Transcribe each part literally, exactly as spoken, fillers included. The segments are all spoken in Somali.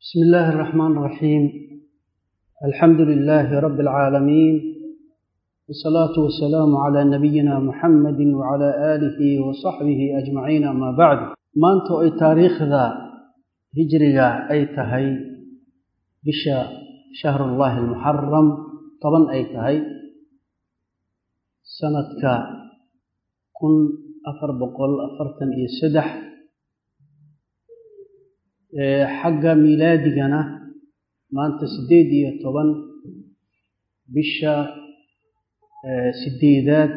بسم الله الرحمن الرحيم. الحمد لله رب العالمين، والصلاة والسلام على نبينا محمد وعلى آله وصحبه أجمعين. أما بعد، ما أنتو أي تاريخ ذا هجرية أي تهي بشا شهر الله المحرم طبعا أي تهي سنة كا كن أفر بقول أفرتن إي سدح xagga milaadigana maanta sideed iyo toban bisha sideedaad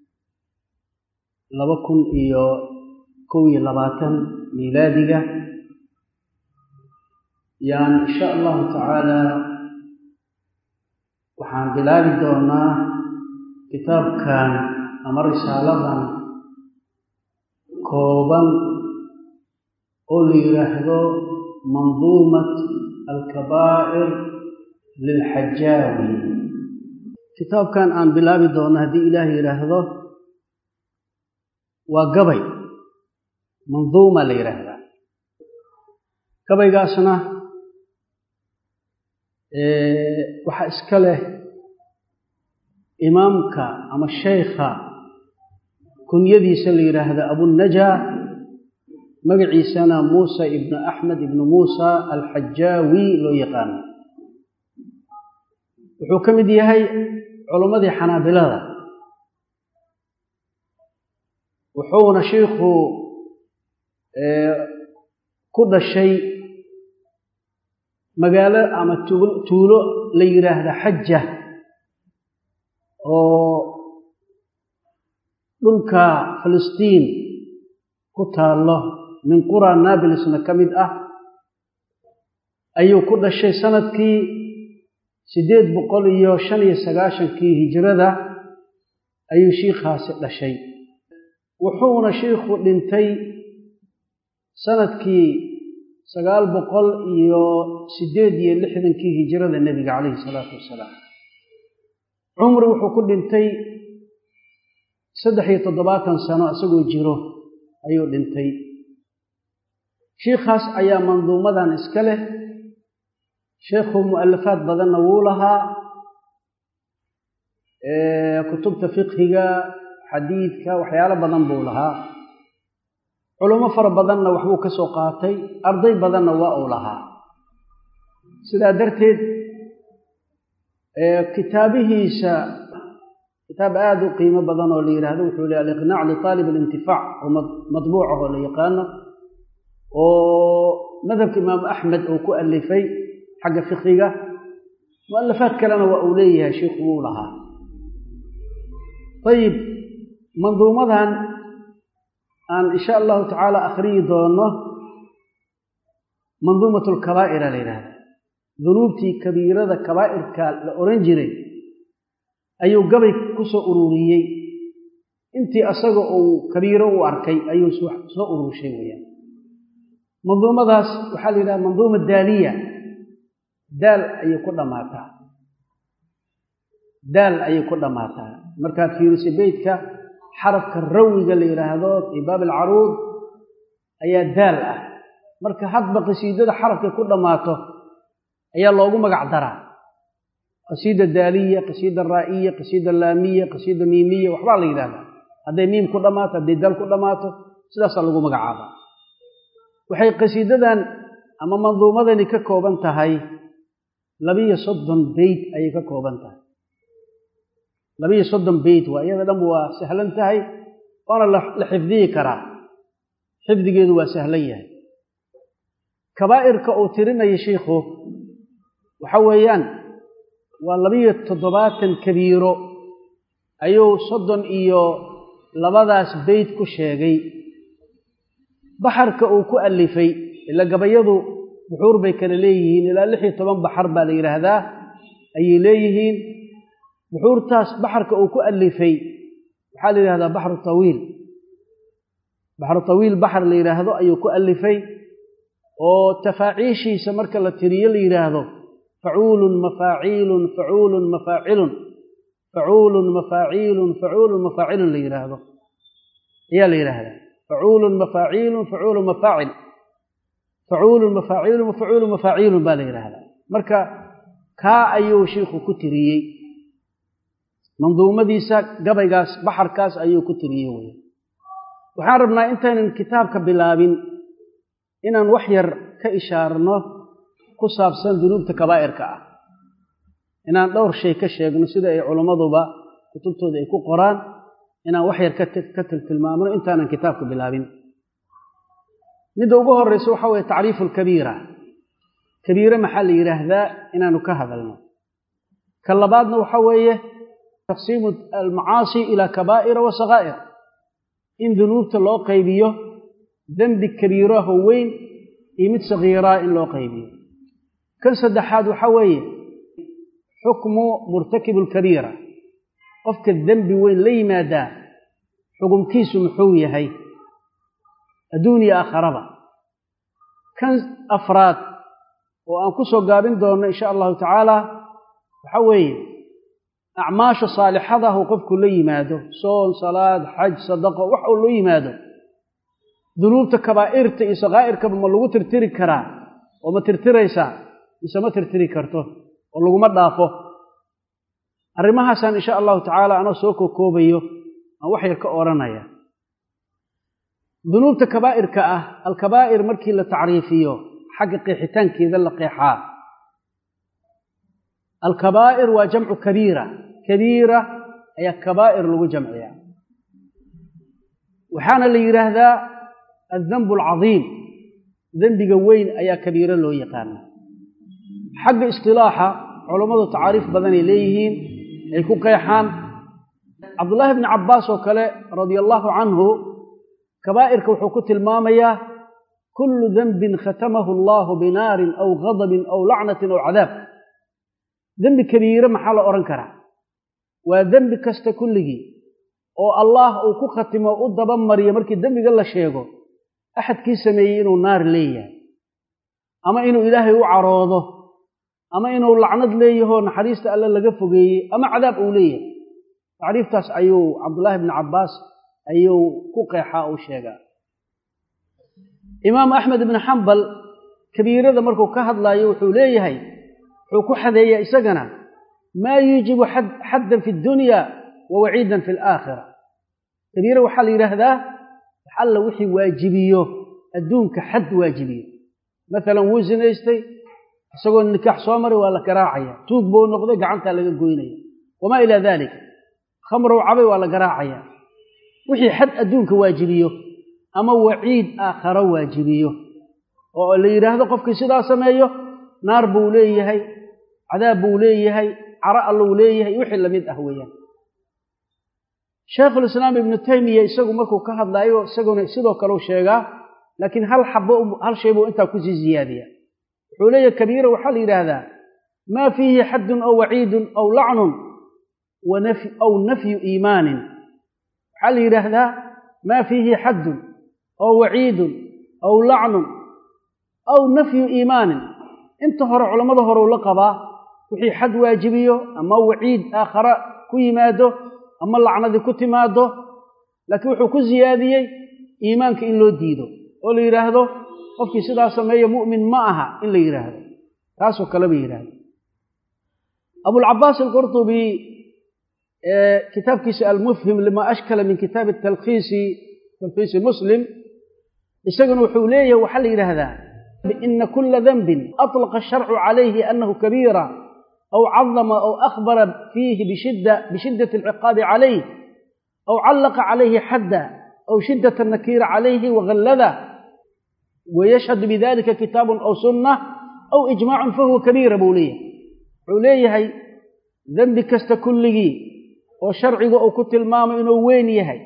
laba kun iyo kow iyo labaatan milaadiga. yaan insha allahu tacaala waxaan bilaabi doonaa kitaabkan ama risaaladan kooban oo la yiraahdo منظومة الكبائر للحجاوي. كتاب كان عن بلابي دون هدي إلهي يراهده وقبي منظومة ليراهده قبي قاسنا إيه وحا اسكاله إمامك أما الشيخ كن يدي سل يراهده أبو النجا magaciisana Muusa ibn Ahmed ibn Muusa al-Hajjawi loo yaqaan. wuxuu kamid yahay culimadii Xanaabilada. wuxuuna sheekhu ee ku dhashay magaalo ama tuulo la yiraahdo Xajja oo dhulka Filistiin ku taalo من قرى نابلس كمid ah ayuu ku dhashay sanadkii sideed boqol iyo shan iyo sagaashan kii hijrada ayuu sheekhaasi dhashay. wuxuuna sheekhu dhintay sanadkii sagaal boqol iyo sideed iyo lixdan kii hijrada nabiga kaleey salaatu wasalaam. umri wuxuu ku dhintay saddex iyo toddobaatan sano asagoo jiro ayuu dhintay. sheekhaas ayaa manduumadan iska leh. sheekhu mu'alafaad badan wuu lahaa ee kutubta fiqhiga xadiidka waxyaalo badan buu lahaa. culimo fara badanna waxbuu ka soo qaatay, arday badanna waa uu lahaa. sidaa darteed ee kitaabihiisa kitaab aad u qiimo badan oo la yiraahdo wuxuu leeyahay al-iqnaa' li talib al-intifaa' oo madbuuc oo la yaqaano oo madhabka imaam Ahmed oo ku alifay xagga fiqhiga. mu'alafaad kalena waa uu leeyahay sheekhu wuu lahaa. طيب manduumadan aan insha Allah taala akhriyi doono manduumatul kabaa'ir la yiraahdo. dunuubtii kabiirada kabaa'irka la oran jiray ayuu gabay ku soo ururiyay. intii asaga uu kabiiro u arkay ayuu soo ururshay weeyaan. manduumadaas waxaa la yiraahdaa manduuma daaliya. daal ayay ku dhamaataa. daal ayay ku dhamaataa markaad fiiriso beydka xarafka rawiga la yiraahdo fi baab al-aruud ayaa daal ah. marka hadba qasiidada xarafka ku dhamaato ayaa loogu magac daraa qasiida daaliya, qasiida raa'iya, qasiida laamiya, qasiida miimiya, waxba la yiraahdaa. haday miim ku dhamaato, haday daal ku dhamaato, sidaas lagu magacaabaa. waxay qasiidadan ama manduumadani ka kooban tahay laba iyo soddon beyd ayay ka kooban tahay. laba iyo soddon beyd waa iyada dhan waa sahlan tahay, waana la xifdiyi karaa. xifdigeedu waa sahlan yahay. kabaa'irka uu tirinayo sheekhu waxa weeyaan waa laba iyo toddobaatan kabiiro ayuu soddon iyo labadaas beyd ku sheegay. baxarka uu ku alifay ila gabayadu buxuur bay kala leeyihiin, ilaa lix iyo toban baxar baa la yiraahdaa ayay leeyihiin. buxuurtaas baxarka uu ku alifay waxaa la yiraahdaa baxru tawiil. baxru tawiil baxar la yiraahdo ayuu ku alifay oo tafaaciishiisa marka la tiriyo la yiraahdo facuulun mafaaciilun facuulun mafaacilun facuulun mafaaciilun facuulun mafaacilun la yiraahdo ayaa la yiraahdaa. فعول مفاعيل فعول مفاعل facuulun mafaaciilun mafacuulun mafaaciilun baa la yidhaahdaa marka kaa ayuu shiikhu ku tiriyey manduumadiisa gabaygaas baxarkaas ayuu ku tiriyey wey waxaan rabnaa intaynan kitaabka bilaabin inaan wax yar ka ishaarno ku saabsan dunuubta kabaa'irka ah inaan dhowr shay ka sheegno sida ay culimmaduba kutubtooda ay ku qoraan inaan wax yar ka tiltilmaamno intaanan kitaabka bilaabin midda ugu horreysa waxaa weeye tacriifu alkabiira kabiire maxaa la yidhaahdaa inaanu ka hadalno ka labaadna waxaa weeye taqsiimu almacaasi ilaa kabaa'ira wa sakaa'ir in dunuubta loo qaybiyo dembi kabiiraho weyn iyo mid sagiiraa in loo qaybiyo kan saddexaad waxaa weeye xukmu murtakibu alkabiira qofka dembi weyn la yimaadaa xukumkiisu muxuu yahay adduun iyo aakharaba kan afraad oo aan ku soo gaabin doonno insha allahu tacaala waxaa weeye acmaasha saalixadahu qofku la yimaado soon salaad xaj sadaqo wax uu la yimaado dunuubta kabaa'irta iyo sakaa'irkaba ma lagu tirtiri karaa oo ma tirtiraysaa mise ma tirtiri karto oo laguma dhaafo arrimahaasaan insha allahu tacaala anoo soo kookoobayo aan wax yar ka odhanaya dunuubta kabaa'irka ah alkabaa'ir markii la tacriifiyo xagga qeexitaankeeda la qeexaa alkabaa'ir waa jamcu kabiira kabiira ayaa kabaa'ir lagu jamciyaa waxaana la yidhaahdaa addanbu alcadiim dembiga weyn ayaa kabiiro loo yaqaana xagga istilaaxa culammadu tacaariif badanay leeyihiin ay ku qeexaan cabdullaahi bni cabbaas oo kale radia allaahu canhu kabaa'irka wuxuu ku tilmaamayaa kullu denbin khatamahu allaahu binaarin aw ghadabin aw lacnatin aw cadaab dembi kabiire maxaa la odhan karaa waa dembi kasta kulligii oo allaah uu ku khatimo u dabamariyo markii dembiga la sheego axadkii sameeyey inuu naar leeyahay ama inuu ilaahay u caroodo ama inuu lacnad leeyaho naxariista alle laga fogeeyey ama cadaab uu leeyahay tacriiftaas ayuu cabdullaahi bni cabbaas ayuu ku qeexaa uu sheegaa imaam axmed ibni xambal kabiirada markuu ka hadlaayo wuxuu leeyahay wuxuu ku xadeeyaa isagana maa yuujibu xaddan fi dunya wa waciidan fi alaakhira kabiira waxaa la yidhaahdaa wax alla wixii waajibiyo adduunka xad waajibiyo maalan wuu sinaystay isagoo nikaax soo maray waa la garaacaya tuug buu noqday gacantaa laga goynaya wamaa ilaa dalik khamrow cabay waa la garaacaya wixii xad adduunka waajibiyo ama waciid aakharo waajibiyo oo la yidhaahdo qofkii sidaa sameeyo naar buu leeyahay cadaab buu leeyahay caro allou leeyahay wixii lamid ah weeyaan shaykhulislaam ibnu taymiya isagu markuu ka hadlaayo isaguna sidoo kaleu sheegaa laakiin hal xabo hal shay buu intaa kusii ziyaadiya wuxuu leeyahay kabiira waxaa la yidhaahdaa maa fiihi xaddun aw waciidun aw lacnun aw nafyu iimaanin waxaa la yidhaahdaa maa fiihi xaddun aw waciidun aw lacnun aw nafyu iimaanin inta hore culammada horeu la qabaa wixii xad waajibiyo ama waciid aakhara ku yimaado ama lacnadii ku timaado laakiin wuxuu ku siyaadiyey iimaanka in loo diido oo la yidhaahdo qofkii sidaa sameeya mu'min ma aha in la yidhaahdo taasoo kale ba yidhaahdo abulcabaas alqurtubi kitaabkiisa almufhim lima ashkala min kitaabi talkhiisi talkhiisi muslim isaguna wuxuu leeyahay waxaa la yidhaahdaa ina kula denbin aطlaqa asharcu calayhi anahu kabiira aw cadama aw akhbara fiihi bishiddati alciqaabi calayh aw callaqa calayhi xadda aw shiddata nakiira calayhi wagallada wayashhadu bidalika kitaabun aw sunnah aw ijmaacun fahuwa kabiira buu leeyahay wuxuu leeyahay dembi kasta kulligii oo sharciga uu ku tilmaamo inuu weyn yahay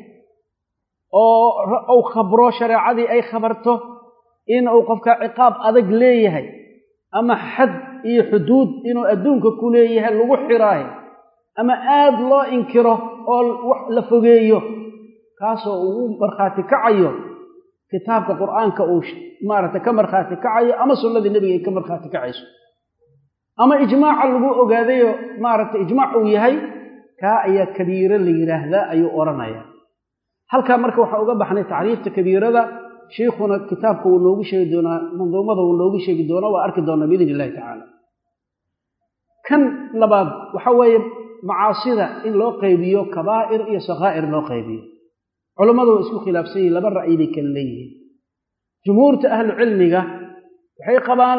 oo uu khabro shareecadii ay khabarto in uu qofka ciqaab adag leeyahay ama xad iyo xuduud inuu adduunka ku leeyahay lagu xiraayo ama aad loo inkiro oo wax la fogeeyo kaasoo uu markhaati kacayo kitaabka qur'aanka uu maaragtay ka markhaati kacayo ama sunnadii nebiga ay ka markhaati kacayso ama ijmaaca lagu ogaadayo maaragtay ijmaac uu yahay kaa ayaa kabiiro la yidhaahdaa ayuu odhanaya halkaa marka waxaa uga baxnay tacriifta kabiirada شيخنا كتابك ونوغي شيء دونا منظومة ونوغي شيء دونا وأركي دونا بإذن الله تعالى كان لباب وحوي معاصرة إن لو قيبيو كبائر إيا صغائر لو قيبيو علماء اسمه خلاف سي لبا رأي لي كليه جمهور أهل علمك وحي قبان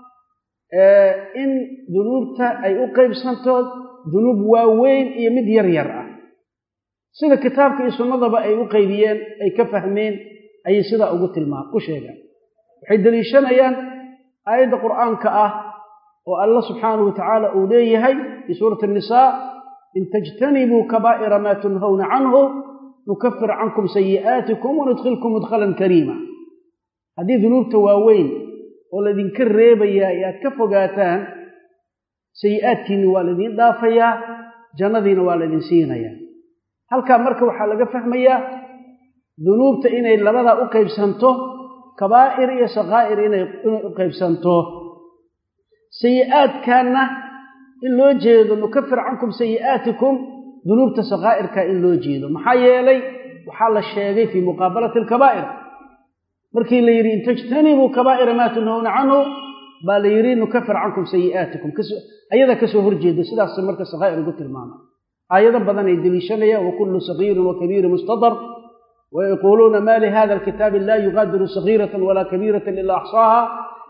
آه إن ذنوبتا أي أقيب سنتود ذنوب واوين إيا مد يرير سيدا كتابك إسو نظب أي أقيبيين أي كفهمين أي سيدا أقوت الماء كشيغا وحي دليشان أيان آيات القرآن كأه والله سبحانه وتعالى أوليه في سورة النساء إن تجتنبوا كبائر ما تنهون عنه نكفر عنكم سيئاتكم وندخلكم مدخلا كريما هذه ذنوب تواوين والذين كريبا يا كفقاتان سيئاتكين والذين ضافيا جندين والذين سينيا هل كان مركب حلقة فهميا ذنوب تإني لبدا أقيب سنته كبائر يا صغائر إني أقيب سنته سيئات كان إن لو جيدو نكفر عنكم سيئاتكم ذنوب صغائر كإن لو جيدو محايا لي وحال الشيء في مقابلة الكبائر مركي اللي يرين تجتنبوا كبائر ما تنهون عنه بل يرين نكفر عنكم سيئاتكم كسو أيضا كسو هرجيدو سيدا السمرك الصغائر قلت الماما أيضا بدنا يدليشنيا وكل صغير وكبير مستضر ويقولون ما لهذا الكتاب لا يغادر صغيرة ولا كبيرة إلا أحصاها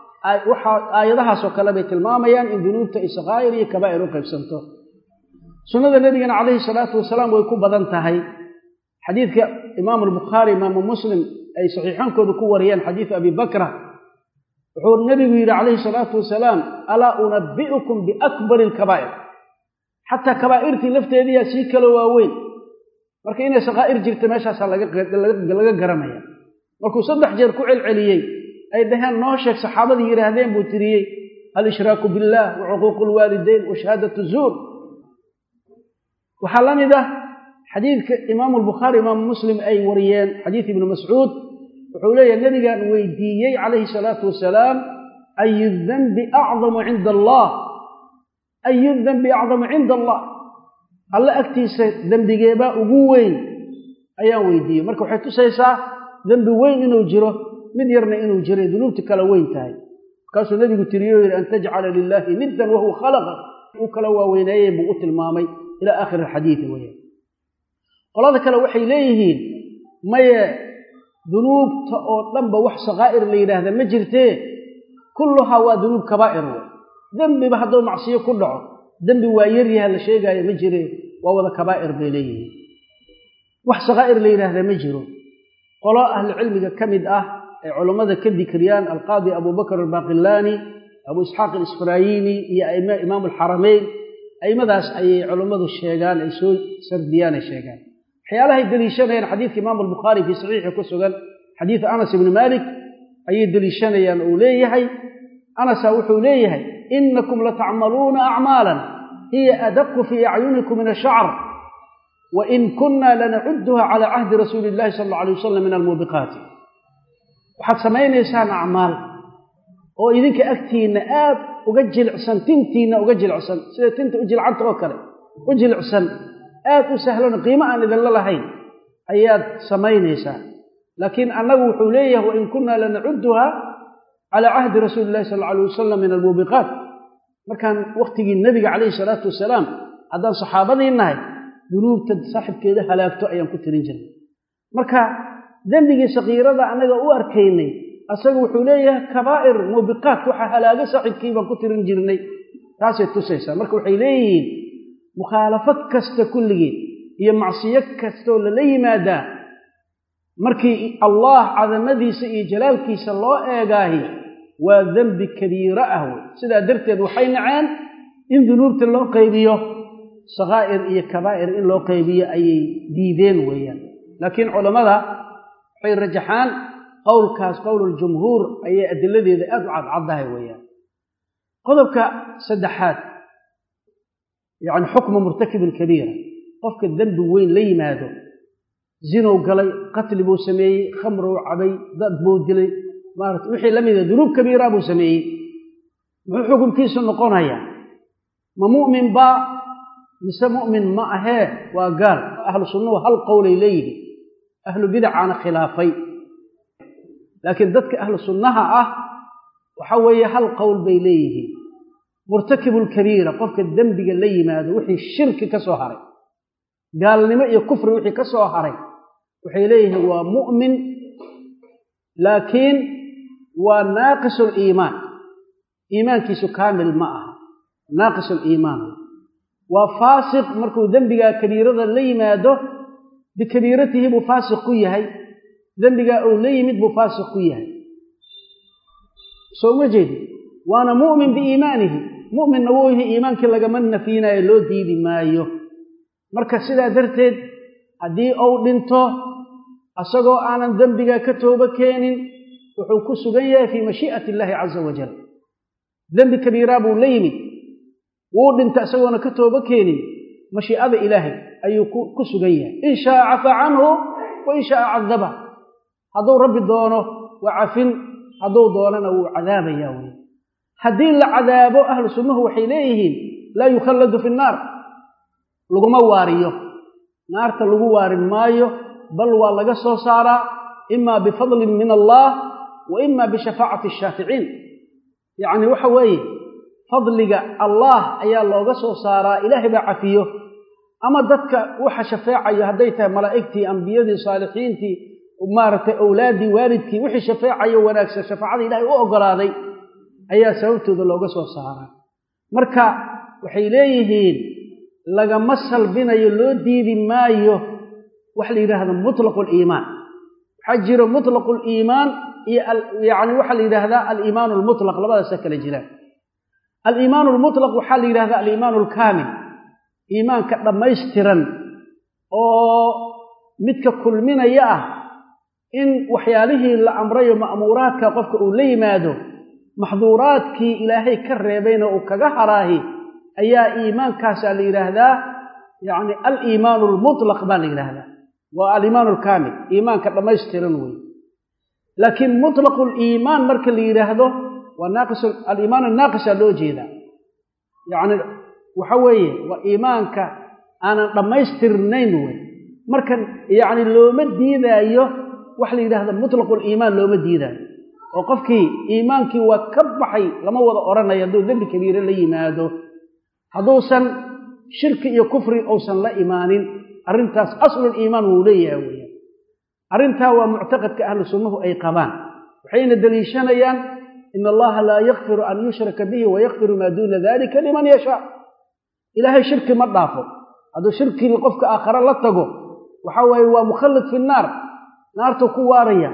آياتها سوكلبة الماميان إن ذنوبت إصغائر كبائر وقيبسنته سنة النبي عليه الصلاة والسلام ويكون بدنتهي حديث إمام البخاري إمام مسلم أي صحيحان كذكو وريان حديث أبي بكر وحور النبي عليه الصلاة والسلام ألا أنبئكم بأكبر الكبائر حتى كبائرتي لفت يدي سيكا لواوين marka inay saqaa'ir jirta meeshaas laga laga garamaya markuu saddex jeer ku celceliyay ay dhahan noo sheeg saxaabada yiraahdeen buu tiriyay al ishraaku billah wa uquuqul walidayn wa shahadatu zuur waxa lamida xadiidka imaam al-bukhari imaam muslim ay wariyeen xadiith ibn mas'ud wuxuu leeyahay nabiga weydiiyay alayhi salatu wasalaam ayu dhanbi a'zamu 'inda allah ayu dhanbi a'zamu 'inda allah الله أكتيسة ذنب جيباء وقوين أيام ويديه مركو حيث سيسا ذنب وين إنه جره من يرنا إنه جره ذنوبتك لوين تاي كاسو النبي قلت أن تجعل لله ندا وهو خلقه وكلوا وينيه بقوت المامي إلى آخر الحديث وين قال هذا كلا وحي ليه ما ذنوب لنبا وح صغائر ليله هذا مجرته كلها وذنوب كبائر ذنب بحضو معصية كله ذنب وايريها لشيء جاي مجري وهو كبائر بينيه وح صغائر ليله هذا مجره قال أهل العلم كمد أه علماء كذي كريان القاضي أبو بكر الباقلاني أبو إسحاق الإسفرايني يا إمام الحرمين أي ماذا أي علماء الشيغان أي سوء سرديان الشيغان حيالها الدليشان هي حديث إمام البخاري في صحيح كسوغان حديث أنس بن مالك أي الدليشان هي الأولية هي أنس وحوليه إنكم لتعملون أعمالا هي أدق في أعينكم من الشعر وإن كنا لنعدها على عهد رسول الله صلى الله عليه وسلم من الموبقات وحد سمعين إنسان أعمال وإذنك أكتين آب وقجل عسن تنتين وقجل عسن سيتنت أجل عنت وكرة أجل عسن آب وسهلون قيمة أن إذا الله هين أياد سمعين إنسان لكن أنه حوليه وإن كنا لنعدها على عهد رسول الله صلى الله عليه وسلم من الموبقات مركان وقت النبي عليه الصلاة والسلام هذا صحابتي النهي ذنوب صاحب كده هلاكته أيام كترين جنة مركا ذنبي صغيرة أنا جو أركيني أسوي حوليه كبائر موبقات وح هلاك صاحب كيف كترين جنة تاسع تسعة مركا حوليه مخالفة كست كل جيل هي معصية كست ولا لي ماذا مركي الله عظم ذي سئ جلال كيس الله إيجاهي وذنب كبيرة أهو سيدا درتد وحين عان إن ذنوب الله قيبيه صغائر إيه كبائر إن الله قيبيه أي ديدين ويان لكن علماء حين رجحان قول كاس قول الجمهور أي أدلة ذي أبعد عضها ويان قذبك سدحات يعني حكم مرتكب الكبيرة قفك الذنب وين لي ماذا زينو قلي قتل بو سمي خمر وعبي ضد بو دلي مارت وحي لميده ذنوب كبيره بو سمي حكم كيس نقون هيا ما مؤمن با مس مؤمن ما اه وقال اهل السنه هل قول اليه اهل بدع عن خلافي لكن ذاتك أهل السنة أه وحوي هل قول بيليه مرتكب الكبيرة قفك الذنب قال لي ماذا وحي الشرك كسوهري قال لما يكفر وحي كسوهري وحي إليه هو مؤمن لكن وناقص الإيمان إيمان كيسو كامل معه ناقص الإيمان وفاسق مركو ذنبك كبيرة لي ماذا بكبيرته بفاسق كيهي ذنبك أولي مد بفاسق كيهي سو مجد وانا مؤمن بإيمانه مؤمن نووه إيمانك لغمنا فينا يلو ديدي مايو مركا سيدا درتد هدي أو دنتو أساقو آنا ذنبك كتوبة كينين وحوكو سغيه في مشيئة الله عز وجل ذنب كبيرة بوليمي ودنت أساقونا كتوبة كينين مشيئة إلهي أي كسغيه إن شاء عفى عنه وإن شاء عذبه هذو ربي دونه وعفن هذو دوننا وعذاب ياوي هدين العذاب أهل السنة وحيليهن لا يخلد في النار لغو مواريه نار تلغو وار مايو بل والله سو سارا إما بفضل من الله وإما بشفاعة الشافعين يعني وحوي فضل الله أيا لوغا سو سارا إلهي بعفيه أما ددك وحا شفاعة يهديتها ملائكتي أنبيادي صالحينتي ومارت أولادي والدتي وحي شفاعة وناكس شفاعة إلهي وأقرادي أيا سوتو ذا لوغا سو سارا مركا وحي ليهين لغا مسل بنا يلو ديدي مايو وحلي هذا مطلق الإيمان حجر مطلق الإيمان يعني وحلي هذا الإيمان المطلق لبدا سكل جلال الإيمان المطلق وحلي هذا الإيمان الكامل إيمان كما يسترن أو متك كل من يأه إن وحياله الأمري مأمورات كقفك أولي مادو محظورات كي إلهي كربين وكجهراهي أي إيمان كاسا لهذا يعني الإيمان المطلق بان هذا والإيمان الكامل إيمان كما يسترنوي لكن مطلق الإيمان مرك اللي هذا والناقص الإيمان الناقص اللوجي يعني وحوي وإيمانك أنا لما يسترنينوي مرك يعني لو مدي ذا أيه وحلي هذا مطلق الإيمان لو مدي ذا وقفك إيمانك وكبحي لما وضع أرنا يدو ذنب كبير اللي ينادو هذوسا شرك iyo kufri oo san la imaanin arintaas asl iimaan uu leeyahay arinta waa mu'taqadka ahlu sunnuhu ay qabaan waxayna daliishanayaan in Allah la yaghfiru an yushraka bihi wa yaghfiru ma duna dhalika liman yasha ilahay shirki ma dhaafo hadu shirki qofka aakhira la tago waxa way waa mukhallid fi naar naartu ku waaraya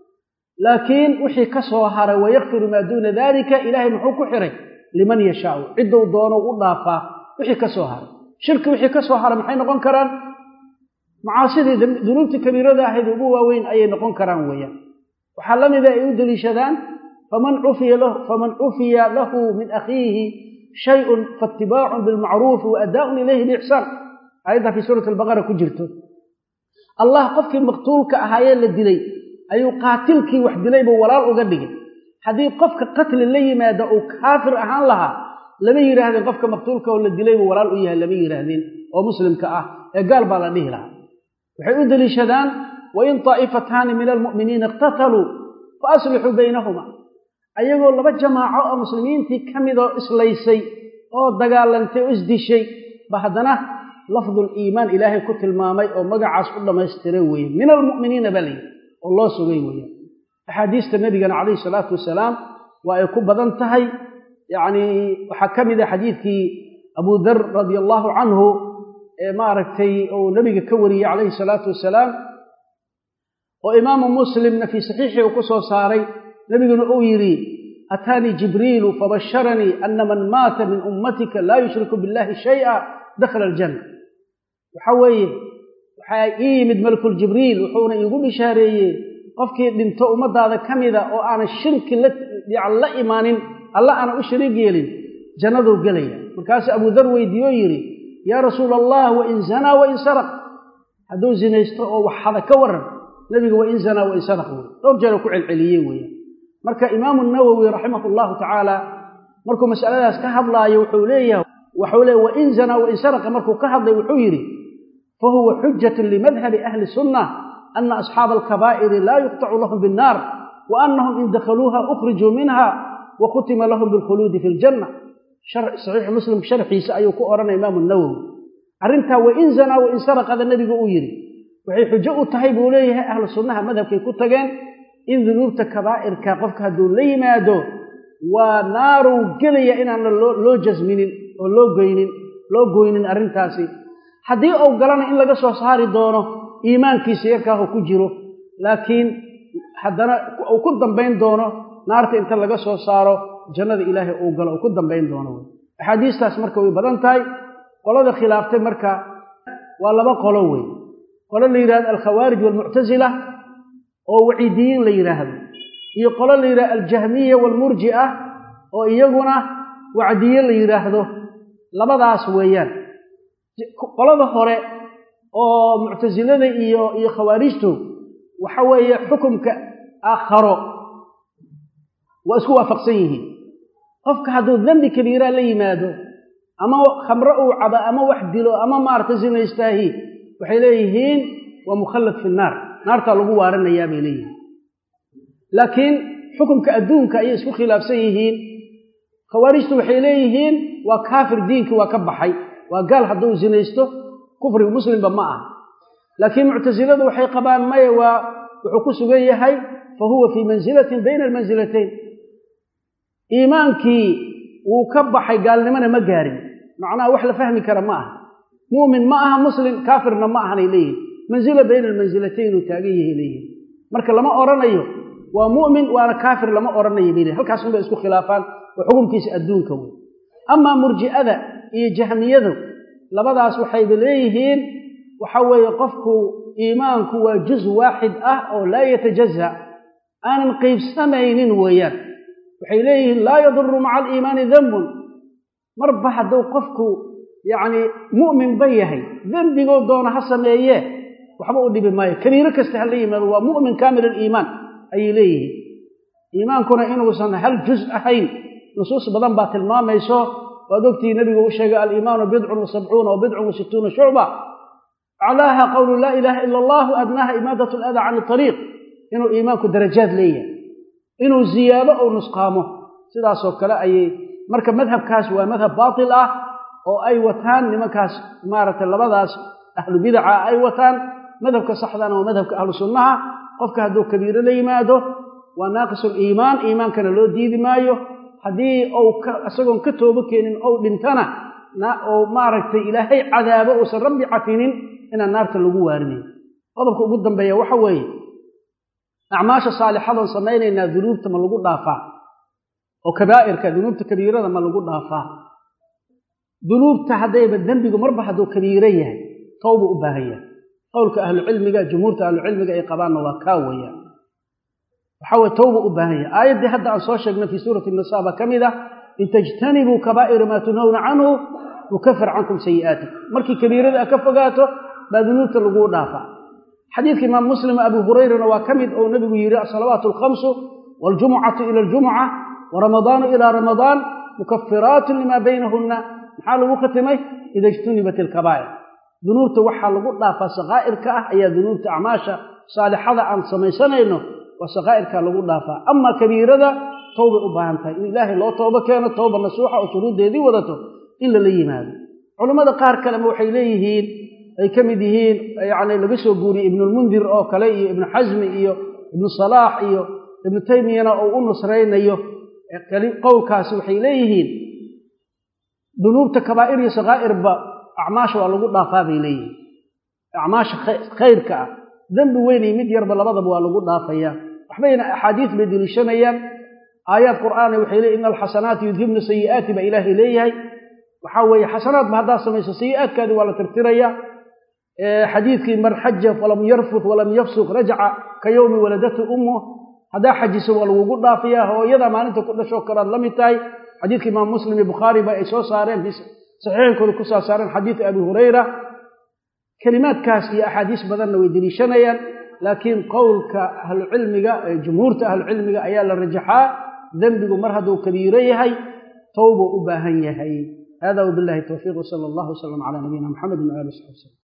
laakiin wixii ka soo haray wa yaghfiru ma duna dhalika ilahay muxuu ku xiray liman yasha cidoo doono u dhaafaa وحي كسوهر شرك وحي كسوهر maxay noqon karaan macaasidi dunuubta kabiirada ah ee ugu waaweyn ay noqon karaan weeyaan waxa lamida ay u daliishadaan faman ufiya lahu faman ufiya lahu min akhihi shay'un fattiba'un bil ma'ruf wa ada'un ilayhi bi ihsan ayda fi surah al-baqara ku jirto Allah qofkii maqtuulka ahaayay la dilay ayuu qaatilkii wax dilay buu walaal uga dhigay hadii qofka qatl la yimaado oo kaafir ahaan lahaa lama yiraahdeen qofka maqtuulka oo la dilay walaal u yahay lama yiraahdeen oo muslimka ah ee gaal baa la dhihi lahaa waxay u daliishadaan wa in ta'ifatan min almu'minin iqtatalu fa aslihu baynahuma ayagoo laba jamaaco oo muslimiintii kamido islaysay oo dagaalantay oo isdishay bahadana lafdul iimaan ilaahay ku tilmaamay oo magacaas u dhameystiray weeyeen min almu'minin bali oo loo sugay weeyeen ahadiista nabiga kaleey salaatu wasalaam waa ay ku badan tahay يعني وحكمه حديثي أبو ذر رضي الله عنه ما ركتي أو نبي كوري عليه الصلاة والسلام وإمام مسلم في صحيحه وقصه صاري نبي أويري أتاني جبريل فبشرني أن من مات من أمتك لا يشرك بالله شيئا دخل الجنة وحوي وحايمد ملك الجبريل وحونا يقول بشاري قفك دنتو أمضى هذا كمذا وأنا الشرك يعلى إيمان الله أنا أشريك يلين جنده قليا مكاس أبو ذر ويديو يري يا رسول الله وإن زنا وإن سرق هدو زنا يسترق وحذا كورا نبي وإن زنا وإن سرق رجل كعل عليين ويا مركا إمام النووي رحمه الله تعالى مركو مسألة كهض لا يوحوليه وحوله وإن زنا وإن سرق مركو كهض يوحيري فهو حجة لمذهب أهل السنة أن أصحاب الكبائر لا يقطع لهم بالنار وأنهم إن دخلوها أخرجوا منها وختم لهم بالخلود في الجنة شرح صحيح مسلم شرحي سأيوكو أرنا إمام النووي أرنتها وإن زنا وإن سرق هذا النبي قويري وحي حجاء التهيب إليه أهل السنة مذهب كي كتغان إن ذنوبت كبائر كاقفك هدو لي مادو ونار قليا إن أنا لو جزمين ولو قوينين لو قوينين أرنتاسي حدي أو قلنا إن لقى سوصاري دونه إيمان كي سيكاه كجيرو لكن حدنا أو كدن بين دونه نارت إنت لقى سوصارو جنة إلهي أو قلنا أو كدن بين دونه حديث تاس مركا ويبادنتاي قولada khilaaftay marka waa laba qolo weey qolo la yiraahdo al-khawarij wal-mu'tazila oo waciidiin la yiraahdo iyo qolo la yiraahdo al-jahmiyya wal-murji'ah oo iyaguna wacdiye la yiraahdo labadaas weeyaan qolada hore oo mu'tazilada iyo iyo khawarijtu waxa weeye xukunka aakhiro waa isku waafaqsan yihiin qofka haduu dambi kabiira la yimaado ama khamra uu caba ama wax dilo ama maarta zinaystahi waxay leeyihiin waa mukhallad fi naar naarta lagu waaranayaa bay leeyihiin laakiin xukunka adduunka ay isku khilaafsan yihiin khawarijtu waxay leeyihiin waa kaafir diinki waa ka baxay waa gaal haduu zinaysto kufri muslimba ma ah laakiin mu'taziladu waxay qabaan may waa wuxuu ku sugan yahay fa huwa fi manzilatin bayna almanzilatayn iimaankii uu ka baxay gaalnimana ma gaarin macnaha wax la fahmi kara ma aha muumin ma aha muslim kaafirna ma aha leeyahay manzila bayna almanzilatayn taagiye leeyahay marka lama oranayo waa muumin waana kaafir lama oranayo leeyahay halkaas uu isku khilaafaan oo xukunkiisa adduunka weey ama murji'ada iyo jahmiyadu labadaas waxay leeyihiin waxa weeye qofku iimaanku waa juz waahid ah oo la yatajazza aanan qaybsamaynin weeyaan waxay leeyihiin laa yadurru ma'a al-iimaan dhanbun marba haduu qofku yaani mu'min bayahay dhanbigo doona ha sameeye waxba u dhibi maayo kabiira kasta hal yimaado waa mu'min kaamil al-iimaan ay leeyihiin iimaankuna inuu san hal juz ahayn nusus badan baa tilmaamayso waa dogtii nabigu u sheegay al-iimaanu bid'un wa sab'una wa bid'un wa sittuna shu'ba alaha qawlu la ilaha illa allah adnaha imadatu al-adha 'an at-tariq inuu iimaanku darajaad leeyahay inuu ziyaado oo nusqaamo sidaas oo kale ay marka madhabkaas waa madhab baatil ah oo ay wataan nimankaas maarata labadaas ahlu bid'a ay wataan madhabka saxdan oo madhabka ahlu sunnaha qofka haduu kabiira la yimaado waa naaqisul iimaan iimaankana loo diidi maayo hadii uu asagoon ka toobo keenin oo dhintana oo maaragta ilaahay cadaabo oo san rabbi cafinin ina naarta lagu waarinayo qodobka ugu dambeeya waxa weeye acmaasha saalixada sameeynayna dunuubta ma lagu dhaafaa oo kabaa'irka dunuubta kabiirada ma lagu dhaafaa dunuubta hadayba dambigu marba haduu kabiira yahay tawba u baahan yahay qowlka ahlu cilmiga jumhuurta ahlu cilmiga ay qabaan waa ka weeyaan waxa way tawba u baahan yahay aayadii hadda aan soo sheegnay fi suurati an-nisaa kamida in tajtanibu kaba'ir ma tunawna anhu nukaffir ankum sayi'atikum markii kabiirada ka fogaato baa dunuubta lagu dhaafaa حديث إمام مسلم أبو هريرة وكمد أو نبي يرى الصلوات الخمس والجمعة إلى الجمعة ورمضان إلى رمضان مكفرات لما بينهن حال وختمه إذا اجتنبت الكبائر ذنوب توحى لقطة فصغائر كأه أي ذنوب أعماشا صالحة عن سميسنينه وصغائر كالقطة أما كبيرة توبة أبهانتها إلهي لو توبة كانت توبة نصوحة وشروط دي وذاته إلا ليين هذا علماء قار كلام وحيليهين ay kamid yihiin yaani laga soo guuriyay ibn al-mundir oo kale iyo ibn hazm iyo ibn salah iyo ibn taymiyana oo u nusreynayo qowlkaasi waxay leeyihiin dunuubta kabaa'ir iyo sagaa'ir ba acmaash waa lagu dhaafaa bay leeyihiin acmaash khayrka dambi weyn iyo mid yarba labadaba waa lagu dhaafaya waxbayna ahadiith bay dilishanayaan aayad qur'aan waxay leeyihiin innal hasanatu yudhibnu sayi'ati ba ilaahi leeyahay waxa weeye hasanaad ma hadaa samayso sayi'aadkaadi waa la tirtiraya حديث من حج فلم يرفث ولم يفسق رجع كيوم ولدته امه هذا حج سوى لو غدافيا هو يدا مالنت ku dhasho kara lamitaay حديث امام مسلم البخاري با ay soo saareen fi saxiixkooda ku soo saareen حديث ابي هريره كلمات kaas iyo ahadiis badan way dilishanayaan laakiin qowlka ahlu cilmiga jumhuurta ahlu cilmiga ayaa la rajaxaa dambigu mar haduu kabiira yahay tawba u baahan yahay hada wabillahi tawfiiq sallallahu alayhi wa sallam ala nabiyina muhammad wa alihi wa sahbihi